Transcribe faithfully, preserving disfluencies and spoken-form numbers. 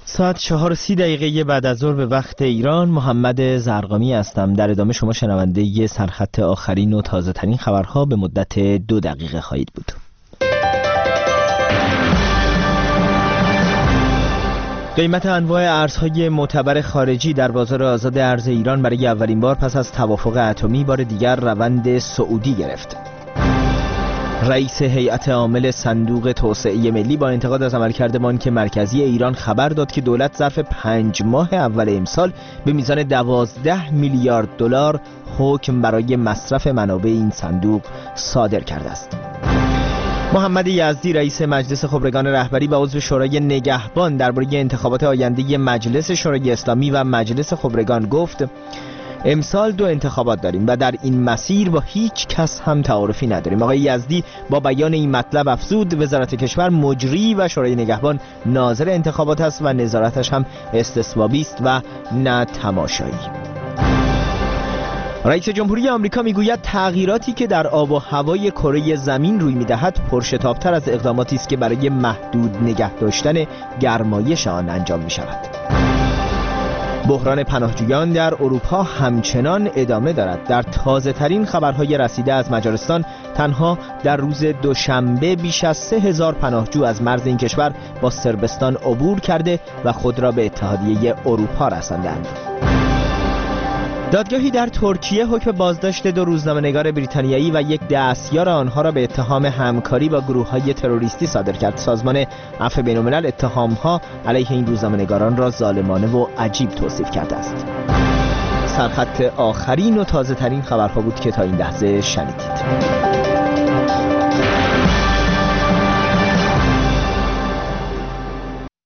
ساعت چهار و سی دقیقه بعد از ظهر به وقت ایران. محمد زرقامی هستم. در ادامه شما شنونده ی سرخط آخرین و تازه ترین خبرها به مدت دو دقیقه خواهید بود. قیمت انواع ارزهای معتبر خارجی در بازار آزاد ارز ایران برای اولین بار پس از توافق اتمی بار دیگر روند صعودی گرفت. رئیس هیئت عامل صندوق توسعه ملی با انتقاد از عملکرد بانک مرکزی ایران خبر داد که دولت ظرف پنج ماه اول امسال به میزان دوازده میلیارد دلار حکم برای مصرف منابع این صندوق صادر کرده است. محمد یزدی رئیس مجلس خبرگان رهبری و عضو شورای نگهبان درباره انتخابات آینده مجلس شورای اسلامی و مجلس خبرگان گفت امسال دو انتخابات داریم و در این مسیر با هیچ کس هم تعارفی نداریم. آقای یزدی با بیان این مطلب افزود وزارت کشور مجری و شورای نگهبان ناظر انتخابات است و نظارتش هم استثبابی است و نه تماشایی. رئیس جمهوری آمریکا میگوید تغییراتی که در آب و هوای کره زمین روی میدهد پرشتاب‌تر از اقداماتی است که برای محدود نگه داشتن گرمایش آن انجام می شود. بحران پناهجویان در اروپا همچنان ادامه دارد. در تازه ترین خبرهای رسیده از مجارستان تنها در روز دوشنبه بیش از سه هزار پناهجو از مرز این کشور با صربستان عبور کرده و خود را به اتحادیه اروپا رساندند. دادگاهی در ترکیه حکم بازداشت دو روزنامه‌نگار بریتانیایی و یک دستیار آنها را به اتهام همکاری با گروه‌های تروریستی صادر کرد. سازمان عفو بین‌الملل اتهام‌ها علیه این روزنامه‌نگاران را ظالمانه و عجیب توصیف کرده است. سرخط آخرین و تازه ترین خبرها بود که تا این لحظه شنیدید.